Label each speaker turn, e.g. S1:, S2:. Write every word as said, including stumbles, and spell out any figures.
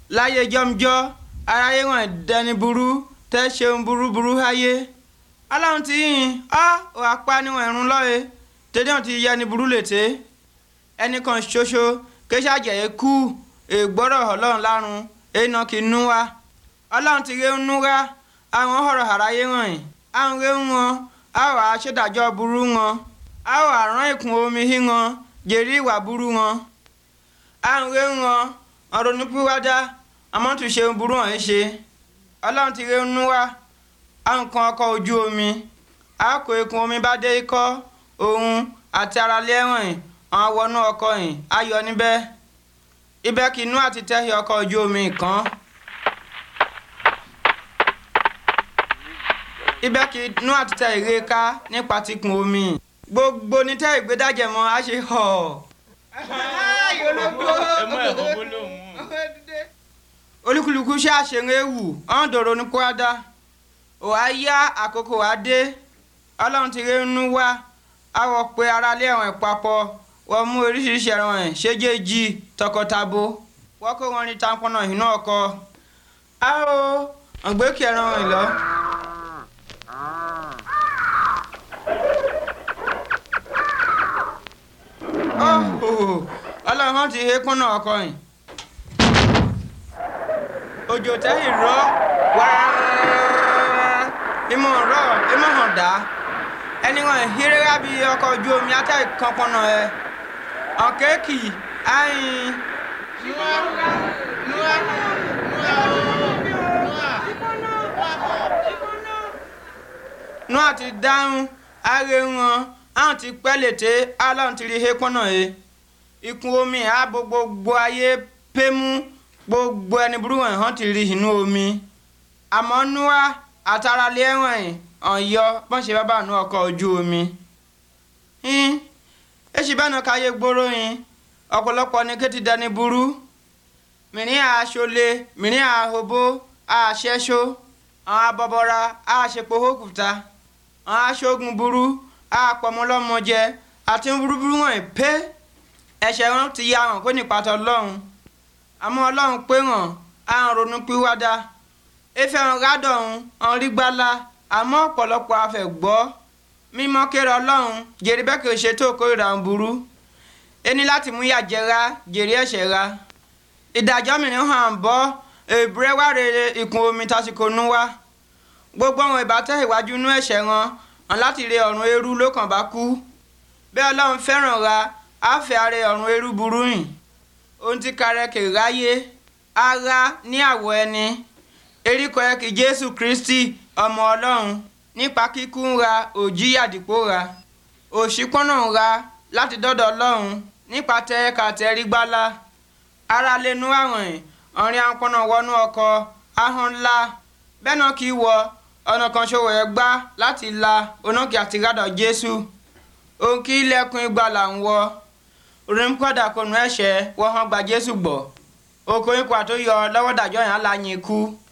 S1: láyé jọ́mjọ́ aráyé wọn dẹni burú tẹ́ ṣeun burúburú háyé ọlọ́run ti yìn ọ́ ò apá níwọ̀n ẹ̀rún lọ́ọ̀ẹ́ tẹ́lẹ̀ wọn ti yẹ ni burú létè ẹnì kan ṣoṣo kéṣàjẹ́ kú ègbọ́rọ̀ ọlọ́run lárun èèyàn kì í nú wa ọlọ́run ti ré ń nú wa àwọn ọ̀rọ̀ àráyé wọn yìí àwọn ré ń wọn a ó wàá ṣèdájọ́ burú wọn a ó wàá rán ìkún omi hí wọn jèrè ìwà burú wọn àwọn ré ń wọn ọ̀rọ̀ nípúwádá àmọ́ tún ṣe burú wọn ṣe ọlọ́run ti ré ń nú wa àwọn kan ọkọ̀ ojú omi a kó ìkún omi bá dé ikọ́ òun àti ara lẹ́wọ̀n yìí àwọn wọnú ọkọ̀ yìí a yọ níbẹ̀ ibẹ̀ kì í nú àti tẹ́hì ọkọ̀ ojú omi kan ibẹ̀ kì í nú àti tẹ́ ìrè ká nípa tikun omi gbogbo ní tẹ́ ìgbédájẹ́ mọ́ a ṣe họ̀ olúkúlùkù ṣe àṣẹrẹ ewu ọ̀hún dòrò ní kúrádá ò á yá àkókò á dé ọlọ́run ti ré nú wá àwọ̀ pé aráalé ẹ̀wọ̀n papọ̀ wọ́n mú oríṣiríṣi ẹ̀wọ̀n ẹ̀ ṣéjèèjì tọkọtabo wọ́n kó wọn ní tampọ́nà ìhìnà ọkọ a ó ọ̀gbẹ́kì ẹran ẹ̀ lọ. ọlọ́run ti hé pọ́nà ọkọ yìí òjò tẹ́yìn rọ wáá ìmọ̀ rọ ìmọ̀ hàn dá ẹni wọn ìhírẹ́rà bí ọkọ̀ ojú omi átẹ́ kan pọ́nà ẹ̀ ọ̀kẹ́kì ayin. nú àti dáhùn ààrẹ wọn àwọn ti pẹ́ létè aláwọn ti rí he pọ́nà ẹ̀ ikùn omi ààbò gbogbo ayé pémú gbogbo ẹni burú wọn hàn ti rí inú omi àmọ́ núwá àtàràlé ẹ̀wọ̀n ẹ̀ ọ̀yọ́ bọ́n ṣe bábà nú ọkọ̀ ojú omi. èsì bẹ́ẹ̀ náà káyé gbóró yín ọ̀pọ̀lọpọ̀ ní kété dání burú mìíràn àṣọlé mìíràn àhòbó àṣẹṣó àwọn abọ́bọ́ra àṣepọ̀hókùtà àwọn aṣọ́gun burú àpọ̀mọlọ́mọjẹ àti burúburú wọn pé ẹ̀ṣẹ̀ wọn ti ya hàn kó nípatọ̀ ọlọ́run àmọ́ ọlọ́run pé hàn àrùn ronú pìwàdà efe hàn rádọ̀ ọ̀hún hàn rí gbálá àmọ́ ọ̀pọ̀lọpọ̀ afẹ́gbọ́ mímọ́ kéré ọlọ́run jèrè bẹ́ẹ̀ kì í ṣe tó kórìíra ń burú ẹni láti mú yà jẹra jèrè ẹ̀ṣẹ̀ ra ìdájọ́ mìíràn hàn bọ́ èbúrẹ́ wá rere ìkún omi tásìkò nú wá gbogbo àwọn ìbátẹ́ ìwájú nú ẹ̀ṣẹ̀ wọn hàn láti re ọ̀run eérú ló kàn bá kú bẹ́ẹ̀ ọlọ́run fẹ́ràn ra àfẹ́ àrẹ ọ̀run eérú burú yìn ohun tí kárẹ́ kì í ráyé ara ní àwọ̀ ẹni eríkọ ẹ kì Jésù Kristi ọmọ ọlọ́run nípa kíkú ń ra òjíyàdìpó ra òṣìpọ́nà ń ra láti dọ́dọ̀ ọlọ́run nípa tẹ́ẹ̀ka tẹ́rí gbálá ara lẹ́nu àrùn ọ̀rìn àpọ̀nà wọnú ọkọ̀ ahọ́n ńlá bẹ́ẹ̀ náà kì í wọ ọ̀nà kan ṣòwò ẹ̀ gbá láti la onákì àti rádọ̀ Jésù òun kì í lẹ́kùn ìgbàlà ń wọ orímkọ́dà kò nù ẹ̀ṣẹ̀ wọ́n hàn gba Jésù gbọ́ okòó ikú àtúnyọ lọ́wọ́ dàjọ́ yẹn á la yín kú.